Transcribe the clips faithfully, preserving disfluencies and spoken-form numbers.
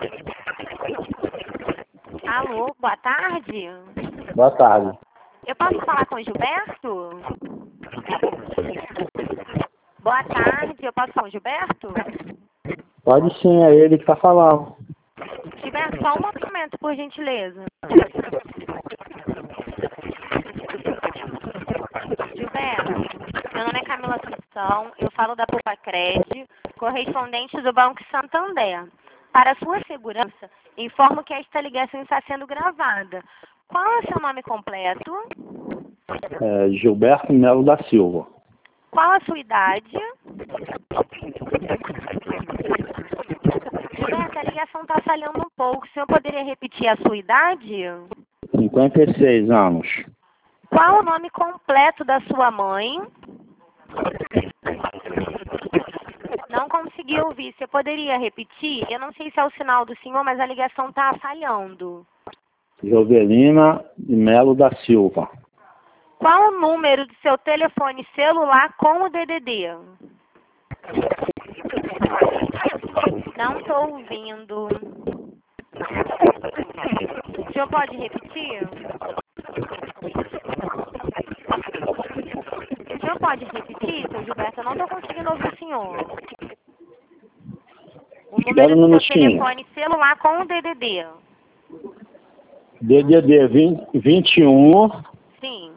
Alô, boa tarde. Boa tarde. Eu posso falar com o Gilberto? Boa tarde, eu posso falar com o Gilberto? Pode sim, é ele que está falando. Gilberto, só um momento, por gentileza. Gilberto, meu nome é Camila Assunção, eu falo da Pupacred, correspondente do Banco Santander. Para sua segurança, informo que esta ligação está sendo gravada. Qual é o seu nome completo? É, Gilberto Melo da Silva. Qual a sua idade? Gilberto, a ligação está falhando um pouco. O senhor poderia repetir a sua idade? cinquenta e seis anos. Qual o nome completo da sua mãe? Não consegui ouvir. Você poderia repetir? Eu não sei se é o sinal do senhor, mas a ligação está falhando. Jovelina Melo da Silva. Qual o número do seu telefone celular com o D D D? Não estou ouvindo. O senhor pode repetir? O senhor pode repetir, seu Gilberto? Eu não estou conseguindo ouvir o senhor. O número do seu telefone celular com o D D D. D D D vinte e um. Sim.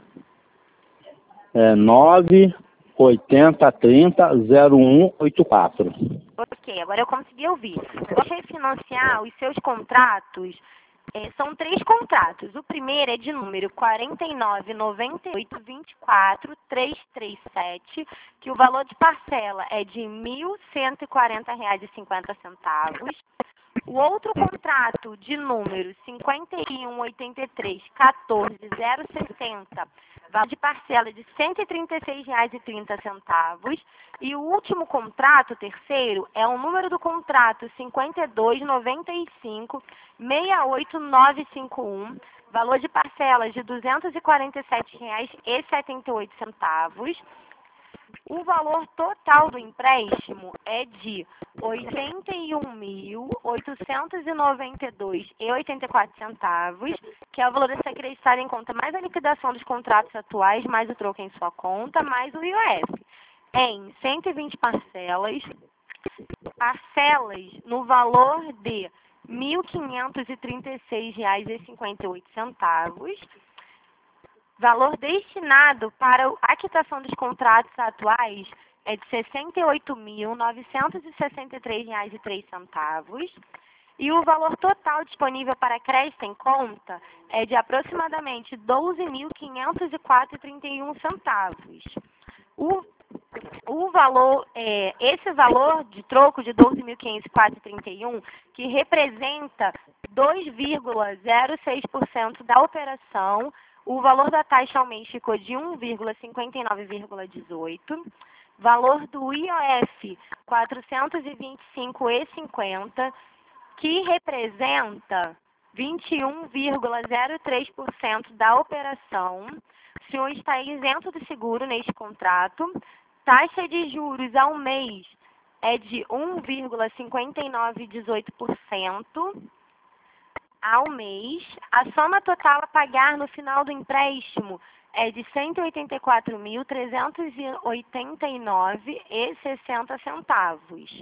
É nove oitenta trinta zero um oito quatro. Ok, agora eu consegui ouvir. Você refinanciar os seus contratos, é, são três contratos. O primeiro é de número quarenta e nove, noventa e oito, vinte e quatro, trezentos e trinta e sete, que o valor de parcela é de mil cento e quarenta reais e cinquenta centavos. O outro contrato de número cinquenta e um, oitenta e três, quatorze, zero sessenta, valor de parcela de cento e trinta e seis reais e trinta centavos. E o último contrato, terceiro, é o número do contrato cinquenta e dois, noventa e cinco, sessenta e oito, novecentos e cinquenta e um, valor de parcelas de duzentos e quarenta e sete reais e setenta e oito centavos. O valor total do empréstimo é de oitenta e um mil, oitocentos e noventa e dois reais e oitenta e quatro centavos, que é o valor a ser acreditado em conta mais a liquidação dos contratos atuais, mais o troco em sua conta, mais o I O F, em cento e vinte parcelas, parcelas no valor de mil quinhentos e trinta e seis reais e cinquenta e oito centavos, valor destinado para a quitação dos contratos atuais é de sessenta e oito mil, novecentos e sessenta e três reais e três centavos. E o valor total disponível para crédito em conta é de aproximadamente doze mil quinhentos e quatro reais e trinta e um centavos. O, o valor, é, esse valor de troco de doze mil quinhentos e quatro reais e trinta e um, que representa dois vírgula zero seis por cento da operação. O valor da taxa ao mês ficou de um vírgula cinquenta e nove vírgula dezoito. Valor do I O F, quatrocentos e vinte e cinco reais e cinquenta centavos, que representa vinte e um vírgula zero três por cento da operação. O senhor está isento de seguro neste contrato. Taxa de juros ao mês é de um vírgula cinquenta e nove dezoito por cento. Ao mês. A soma total a pagar no final do empréstimo é de cento e oitenta e quatro mil, trezentos e oitenta e nove reais e sessenta centavos.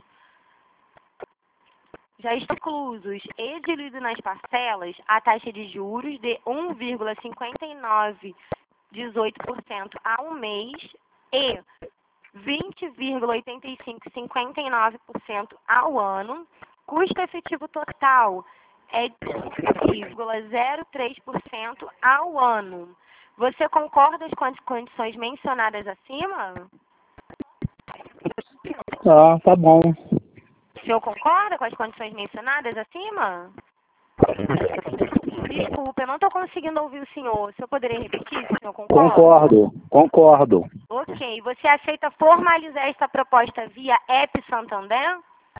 Já estão inclusos e diluído nas parcelas a taxa de juros de um vírgula cinquenta e nove dezoito por cento ao mês e vinte vírgula oitenta e cinco cinquenta e nove por cento ao ano. Custo efetivo total é de um vírgula zero três por cento ao ano. Você concorda com as condições mencionadas acima? Tá, tá bom. O senhor concorda com as condições mencionadas acima? Desculpa, eu não estou conseguindo ouvir o senhor. O senhor poderia repetir se o senhor concorda? Concordo, concordo. Ok. Você aceita formalizar esta proposta via App Santander?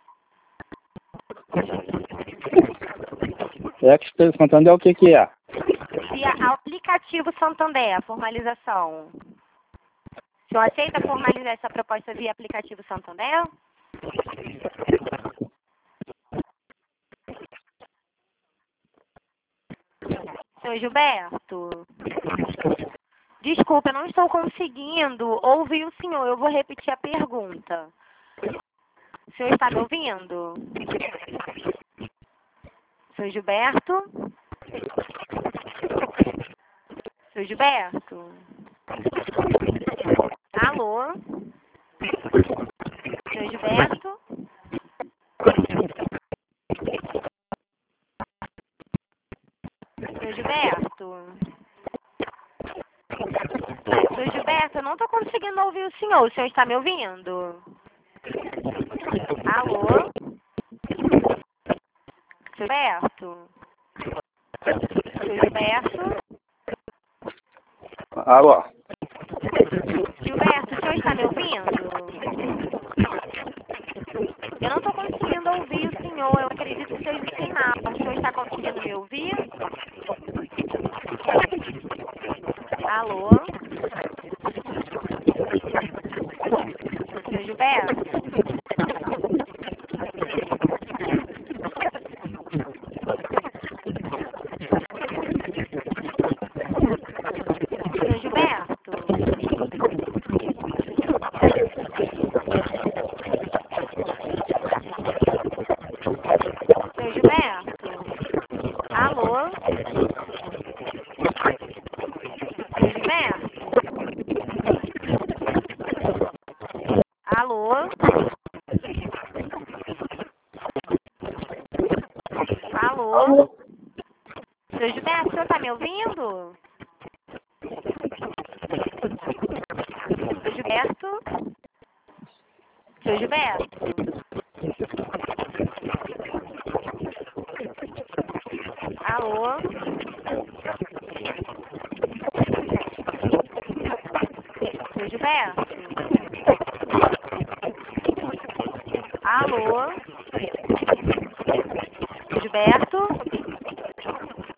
Expert Santander, o que que é? Via aplicativo Santander, a formalização. O senhor aceita formalizar essa proposta via aplicativo Santander? Senhor Gilberto? Desculpa, eu não estou conseguindo ouvir o senhor. Eu vou repetir a pergunta. O senhor está me ouvindo? Senhor Gilberto? Senhor Gilberto? Alô? Senhor Gilberto? Senhor Gilberto? Senhor Gilberto, eu não estou conseguindo ouvir o senhor. O senhor está me ouvindo? Alô? Senhor Gilberto? Senhor Gilberto? Alô? Gilberto, o senhor está me ouvindo? Eu não estou conseguindo ouvir o senhor. Eu acredito que seja o sinal. O senhor está conseguindo me ouvir? Alô? Senhor Gilberto? Senhor Gilberto? Senhor Gilberto? Alô? Senhor Gilberto? Alô? Alô? Senhor Gilberto, o senhor está me ouvindo? Senhor Gilberto? Senhor Gilberto? Alô? Senhor Gilberto? Alô? Senhor Gilberto?